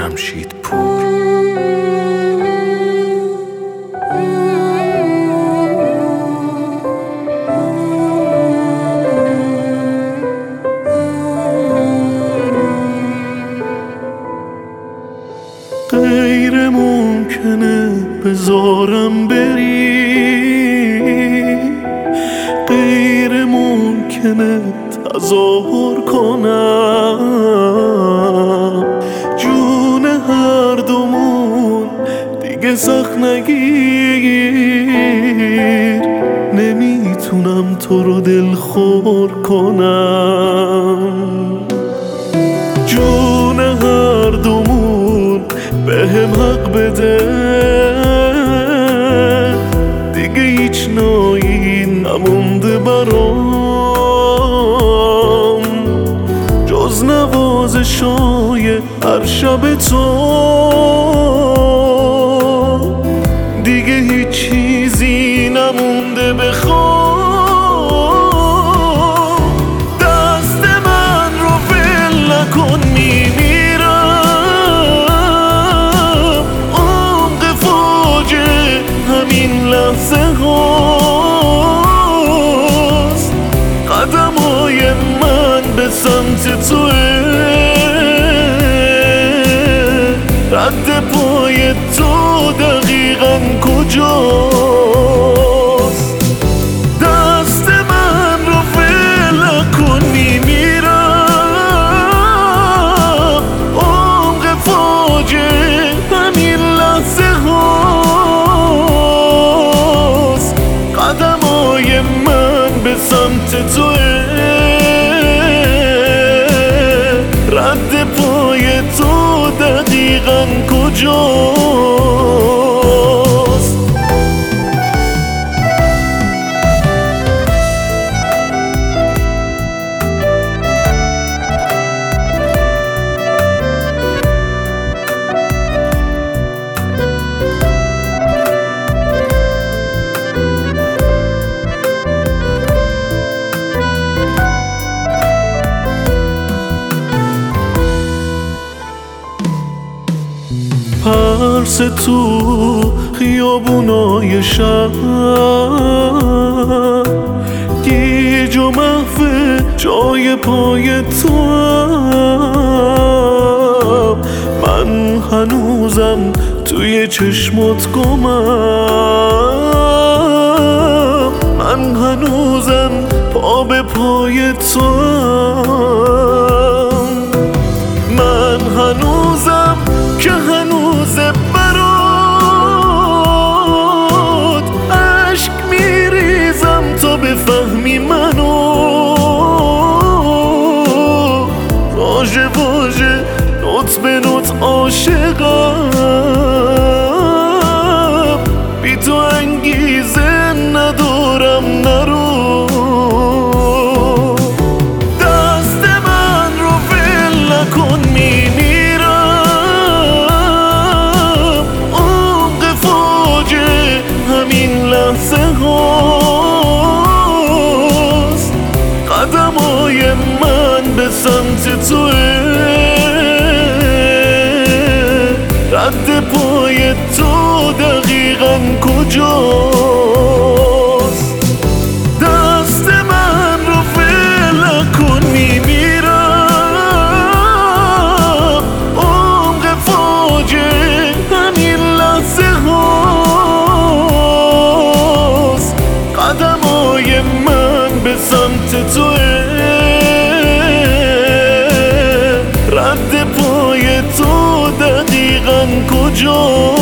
جمشید پور. غیر ممکنه بذارم بری، غیر ممکنه تظاهر کنم، جون هر دومون دیگه سخت نگیر، نمیتونم تو رو دلخور کنم. جون هر دومون بهم حق بده، دیگه هیچ نایی نمونده برام جز نوازشای هر شب تو. دیگه هیچ چیزی نمونده بخوام، دست من رو ول نکن میمیرم، عمق فوجه همین لحظه هاست، قدمای من به سمت توه، رد پای تو دقیقاً کجاست؟ دست من رو ول نکن میمیرم، عمق فوجه همین لحظه هاست، قدمای من به سمت توه، رد پای تو دقیقاً کجاست؟ پرس تو خیابونای شهر، گیج و محو جای پای تو هم، من هنوزم توی چشمات گمم، من هنوزم پا به پای تو هم، من هنوزم که هنوزه برات عشق میریزم تا بفهمی منو، واژه واژه نوت به نوت عاشقم، بی تو انگیزه ندارم نرو. دست من رو ول نکن میمیرم، عمق فوجه همین لحظه هاست، قدمای من به سمت توه، رد پای تو دقیقاً کجاست؟ دست من رو ول نکن میمیرم، عمق فوجه همین لحظه هاست، قدمای من به سمت توه، رد پای تو دقیقاً کجاست؟